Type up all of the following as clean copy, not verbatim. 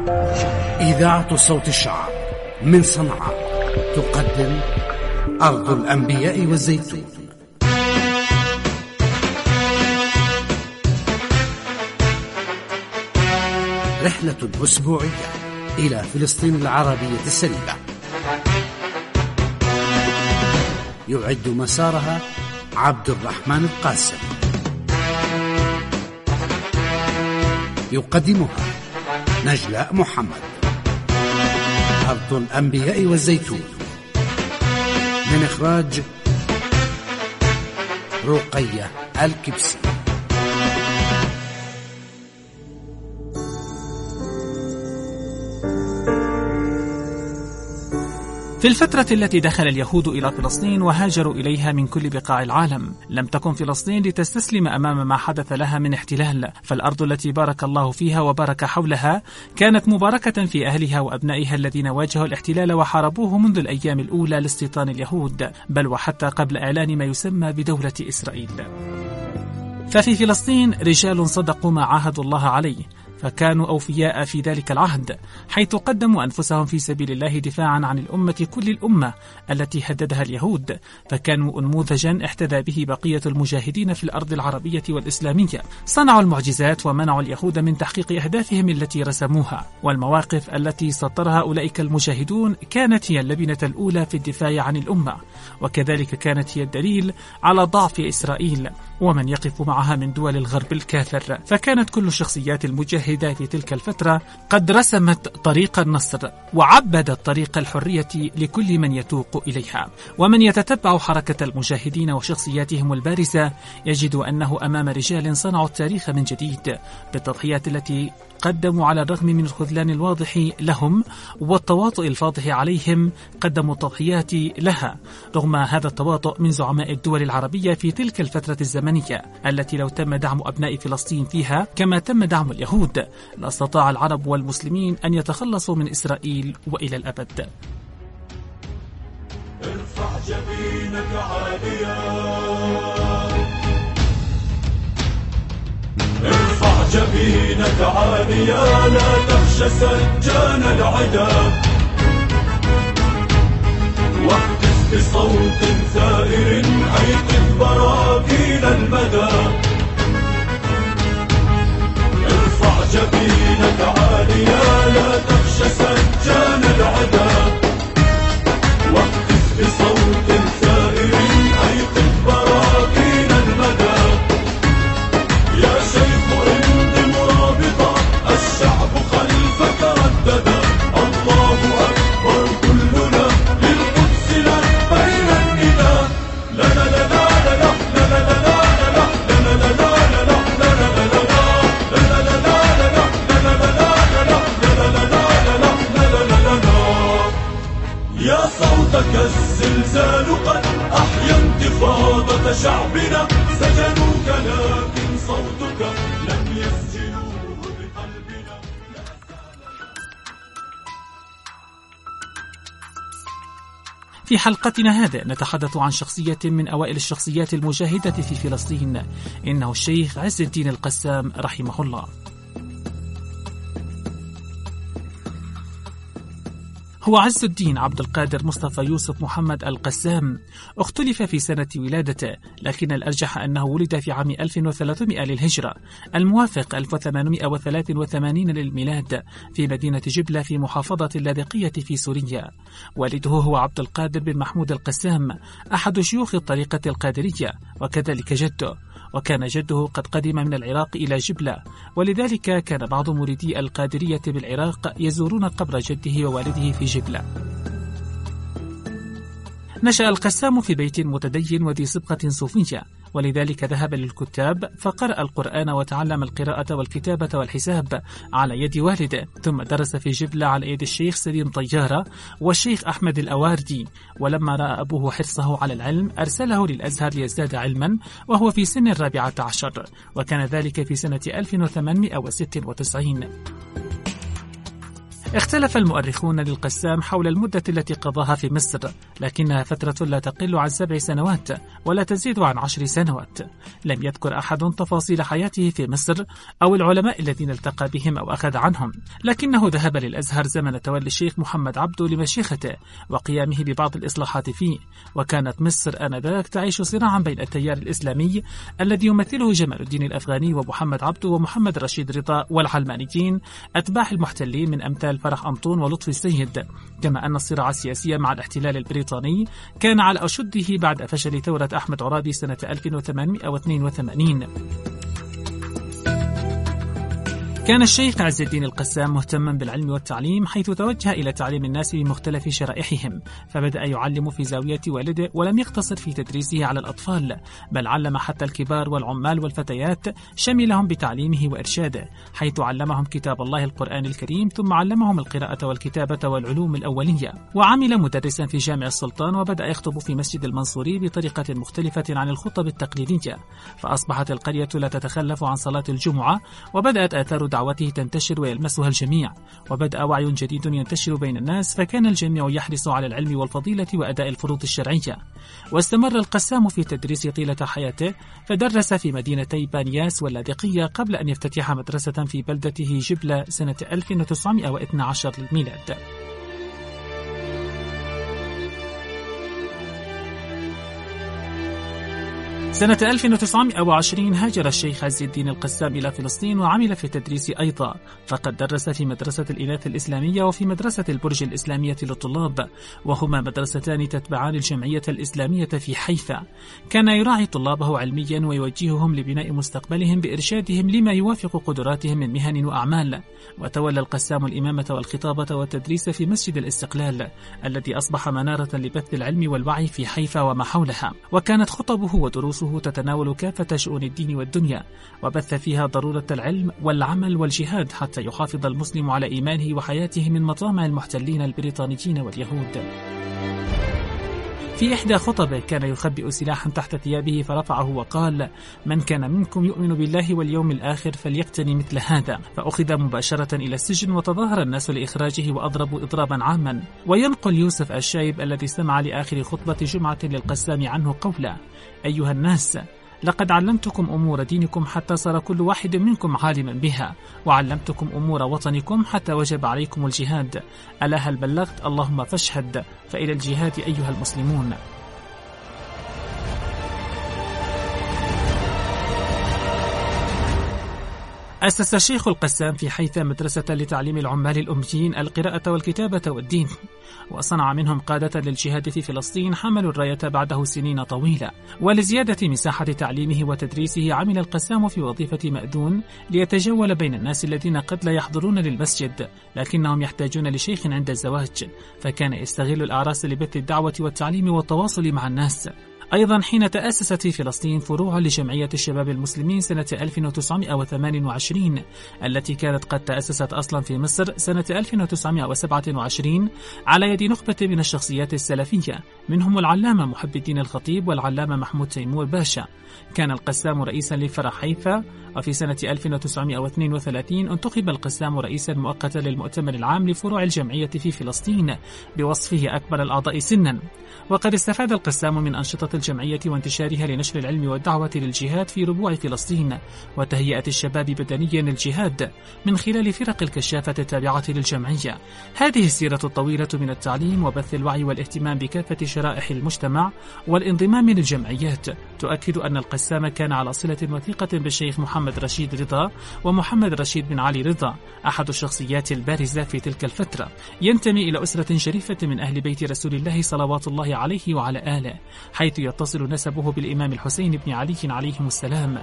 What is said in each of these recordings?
إذاعة صوت الشعب من صنعاء تقدم أرض الأنبياء والزيتون. رحلة أسبوعية إلى فلسطين العربية السليمة، يعد مسارها عبد الرحمن القاسم، يقدمها نجلاء محمد. أرض الأنبياء والزيتون من إخراج رقية الكبسي. في الفترة التي دخل اليهود إلى فلسطين وهاجروا إليها من كل بقاع العالم، لم تكن فلسطين لتستسلم أمام ما حدث لها من احتلال، فالأرض التي بارك الله فيها وبارك حولها كانت مباركة في أهلها وأبنائها الذين واجهوا الاحتلال وحاربوه منذ الأيام الأولى لاستيطان اليهود، بل وحتى قبل إعلان ما يسمى بدولة إسرائيل. ففي فلسطين رجال صدقوا ما عاهدوا الله عليه، فكانوا أوفياء في ذلك العهد، حيث قدموا أنفسهم في سبيل الله دفاعا عن الأمة، كل الأمة التي هددها اليهود، فكانوا أنموذجا احتذى به بقية المجاهدين في الأرض العربية والإسلامية. صنعوا المعجزات ومنعوا اليهود من تحقيق أهدافهم التي رسموها، والمواقف التي سطرها أولئك المجاهدون كانت هي اللبنة الأولى في الدفاع عن الأمة، وكذلك كانت هي الدليل على ضعف إسرائيل ومن يقف معها من دول الغرب الكافر. فكانت كل شخصيات المجاهدين في تلك الفترة قد رسمت طريق النصر وعبدت طريق الحرية لكل من يتوق إليها. ومن يتتبع حركة المجاهدين وشخصياتهم البارزة يجد أنه أمام رجال صنعوا التاريخ من جديد بالتضحيات التي قدموا، على الرغم من الخذلان الواضح لهم والتواطؤ الفاضح عليهم قدموا التضحيات لها. رغم هذا التواطؤ من زعماء الدول العربية في تلك الفترة الزمنية التي لو تم دعم أبناء فلسطين فيها كما تم دعم اليهود لاستطاع العرب والمسلمين أن يتخلصوا من إسرائيل وإلى الأبد. ارفع جبينك عاليا، ارفع جبينك عاليا، لا تخشى سجان العدا، واهتف بصوت ثائر أيقظ براكين المدى. ارفع جبينك عاليا، لا تخشى سجان العدا، واهتف بصوت ثائر أيقظ براكين المدى. يا شيخ امض مرابطا، الشعب خلفك رددا، الله أكبر كلنا للقدس لبين النداء. لا لا لا لا لا لا لا لا لا لا لا لا لا. يا صوتك الزلزال قد أحيا انتفاضة شعبنا، سجنوك لكن صوتك لم يسجنوه بقلبنا. في حلقتنا هذا نتحدث عن شخصية من أوائل الشخصيات المجاهدة في فلسطين، إنه الشيخ عز الدين القسام رحمه الله. هو عز الدين عبد القادر مصطفى يوسف محمد القسام. اختلف في سنة ولادته، لكن الأرجح أنه ولد في عام 1300 للهجرة الموافق 1883 للميلاد في مدينة جبلة في محافظة اللاذقية في سوريا. والده هو عبد القادر بن محمود القسام، أحد شيوخ الطريقة القادرية، وكذلك جده، وكان جده قد قدم من العراق إلى جبلة، ولذلك كان بعض مريدي القادرية بالعراق يزورون قبر جده ووالده في جبلة. نشأ القسام في بيت متدين وذي صبغة صوفية، ولذلك ذهب للكتاب فقرأ القرآن وتعلم القراءة والكتابة والحساب على يد والده، ثم درس في جبلة على يد الشيخ سليم طيارة والشيخ أحمد الأواردي. ولما رأى أبوه حرصه على العلم أرسله للأزهر ليزداد علما وهو في سن 14، وكان ذلك في سنة 1896. اختلف المؤرخون للقسام حول المدة التي قضاها في مصر، لكنها فترة لا تقل عن 7 سنوات ولا تزيد عن 10 سنوات. لم يذكر أحد تفاصيل حياته في مصر أو العلماء الذين التقى بهم أو أخذ عنهم، لكنه ذهب للأزهر زمن تولي الشيخ محمد عبده لمشيخته وقيامه ببعض الإصلاحات فيه. وكانت مصر آنذاك تعيش صراعا بين التيار الإسلامي الذي يمثله جمال الدين الأفغاني ومحمد عبده ومحمد رشيد رضا والعلمانيين أتباع المحتلين من أمثال فرح أنطون ولطفي السيد، كما أن الصراع السياسي مع الاحتلال البريطاني كان على أشده بعد فشل ثورة أحمد عرابي سنة 1882. كان الشيخ عز الدين القسام مهتما بالعلم والتعليم، حيث توجه إلى تعليم الناس بمختلف شرائحهم، فبدأ يعلم في زاوية والده، ولم يقتصر في تدريسه على الأطفال، بل علم حتى الكبار والعمال والفتيات، شملهم بتعليمه وإرشاده، حيث علمهم كتاب الله القرآن الكريم، ثم علمهم القراءة والكتابة والعلوم الأولية. وعمل مدرسا في جامع السلطان، وبدأ يخطب في مسجد المنصوري بطريقة مختلفة عن الخطب التقليدية، فأصبحت القرية لا تتخلف عن صلاة الجمعة، وبدأت آثار دعوته تنتشر ويلمسها الجميع، وبدأ وعي جديد ينتشر بين الناس، فكان الجميع يحرص على العلم والفضيلة وأداء الفروض الشرعية. واستمر القسام في التدريس طيلة حياته، فدرس في مدينتي بانياس واللاذقية قبل أن يفتتح مدرسة في بلدته جبلة سنة 1912 للميلاد. سنة 1920 هاجر الشيخ عز الدين القسام إلى فلسطين وعمل في التدريس أيضا، فقد درس في مدرسة الإناث الإسلامية وفي مدرسة البرج الإسلامية للطلاب، وهما مدرستان تتبعان الجمعية الإسلامية في حيفا. كان يراعي طلابه علميا ويوجههم لبناء مستقبلهم بإرشادهم لما يوافق قدراتهم من مهن وأعمال. وتولى القسام الإمامة والخطابة والتدريس في مسجد الاستقلال الذي أصبح منارة لبث العلم والوعي في حيفا وما حولها، وكانت خطبه ودروسه تتناول كافة شؤون الدين والدنيا، وبث فيها ضرورة العلم والعمل والجهاد حتى يحافظ المسلم على إيمانه وحياته من مطامع المحتلين البريطانيين واليهود. في إحدى خطبه كان يخبئ سلاحا تحت ثيابه فرفعه وقال: من كان منكم يؤمن بالله واليوم الآخر فليقتني مثل هذا، فأخذ مباشرة إلى السجن وتظاهر الناس لإخراجه وأضربوا إضرابا عاما. وينقل يوسف الشايب الذي استمع لآخر خطبة جمعة للقسام عنه قوله: أيها الناس، لقد علمتكم أمور دينكم حتى صار كل واحد منكم عالما بها، وعلمتكم أمور وطنكم حتى وجب عليكم الجهاد، ألا هل بلغت؟ اللهم فاشهد، فإلى الجهاد أيها المسلمون. أسس الشيخ القسام في حيفا مدرسة لتعليم العمال الأميين القراءة والكتابة والدين، وصنع منهم قادة للجهاد في فلسطين حملوا الراية بعده سنين طويلة. ولزيادة مساحة تعليمه وتدريسه عمل القسام في وظيفة مأذون ليتجول بين الناس الذين قد لا يحضرون للمسجد لكنهم يحتاجون لشيخ عند الزواج، فكان يستغل الأعراس لبث الدعوة والتعليم والتواصل مع الناس. أيضا حين تأسست في فلسطين فروع لجمعية الشباب المسلمين سنة 1928 التي كانت قد تأسست أصلا في مصر سنة 1927 على يد نخبة من الشخصيات السلفية، منهم العلامة محب الدين الخطيب والعلامة محمود تيمور باشا. كان القسام رئيسا لفرع حيفا، وفي سنة 1932 انتخب القسام رئيسا مؤقتا للمؤتمر العام لفروع الجمعية في فلسطين بوصفه أكبر الأعضاء سنا. وقد استفاد القسام من أنشطة الجمعية وانتشارها لنشر العلم والدعوة للجهاد في ربوع فلسطين وتهيئة الشباب بدنيا للجهاد من خلال فرق الكشافة التابعة للجمعية. هذه السيرة الطويلة من التعليم وبث الوعي والاهتمام بكافة شرائح المجتمع والانضمام للجمعيات تؤكد أن القسام كان على صلة وثيقة بالشيخ محمد رشيد رضا ومحمد رشيد بن علي رضا، أحد الشخصيات البارزة في تلك الفترة، ينتمي إلى أسرة شريفة من أهل بيت رسول الله صلوات الله عليه وعلى آله، حيث يتصل نسبه بالإمام الحسين بن علي عليهم السلام.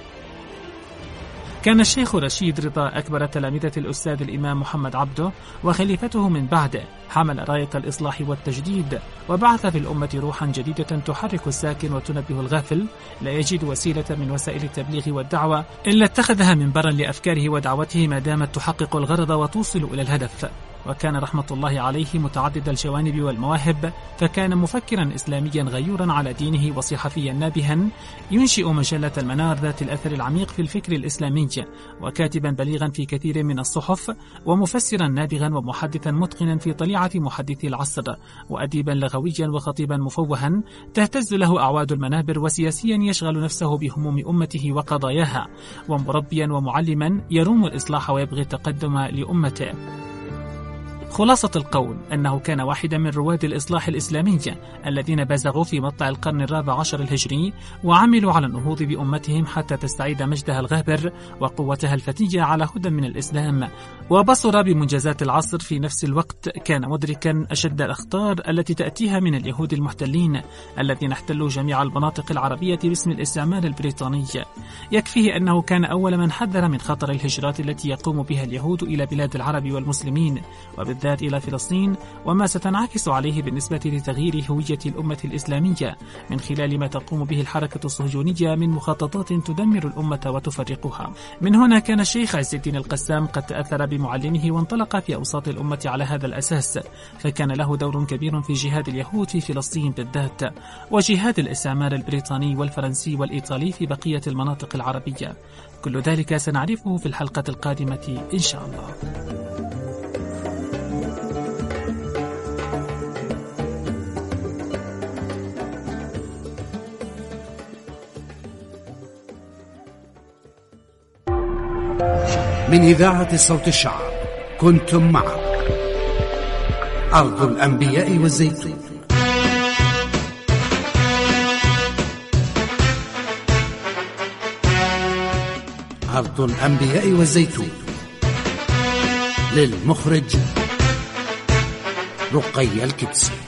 كان الشيخ رشيد رضا أكبر تلامذة الأستاذ الإمام محمد عبده، وخليفته من بعده حمل راية الإصلاح والتجديد، وبعث في الأمة روحا جديدة تحرك الساكن وتنبه الغافل. لا يجد وسيلة من وسائل التبليغ والدعوة إلا اتخذها منبرا لأفكاره ودعوته ما دامت تحقق الغرض وتوصل إلى الهدف. وكان رحمة الله عليه متعدد الجوانب والمواهب، فكان مفكرا إسلاميا غيورا على دينه وصحفيا نابها ينشئ مجلة المنار ذات الأثر العميق في الفكر الإسلامي، وكاتبا بليغا في كثير من الصحف، ومفسرا نابغا ومحدثا متقنا في طليعة محدثي العصر، وأديبا لغويا وخطيبا مفوها تهتز له أعواد المنابر، وسياسيا يشغل نفسه بهموم أمته وقضاياها، ومربيا ومعلما يروم الإصلاح ويبغي التقدم لأمته. خلاصة القول أنه كان واحدا من رواد الإصلاح الإسلامي الذين بزغوا في مطلع القرن ال14 الهجري وعملوا على النهوض بأمتهم حتى تستعيد مجدها الغابر وقوتها الفتية على هدى من الإسلام، وبصر بمنجزات العصر. في نفس الوقت كان مدركا أشد الأخطار التي تأتيها من اليهود المحتلين الذين احتلوا جميع المناطق العربية باسم الاستعمار البريطاني. يكفيه أنه كان أول من حذر من خطر الهجرات التي يقوم بها اليهود إلى بلاد العرب والمسلمين، وبالذات إلى فلسطين، وما ستنعكس عليه بالنسبة لتغيير هوية الأمة الإسلامية من خلال ما تقوم به الحركة الصهيونية من مخططات تدمر الأمة وتفرقها. من هنا كان الشيخ عز الدين القسام قد تأثر بمعلمه وانطلق في أوساط الأمة على هذا الأساس، فكان له دور كبير في جهاد اليهود في فلسطين بالذات، وجهاد الاستعمار البريطاني والفرنسي والإيطالي في بقية المناطق العربية. كل ذلك سنعرفه في الحلقة القادمة إن شاء الله. من إذاعة صوت الشعب كنتم مع أرض الأنبياء والزيتون. أرض الأنبياء والزيتون، للمخرج رقي الكبسي.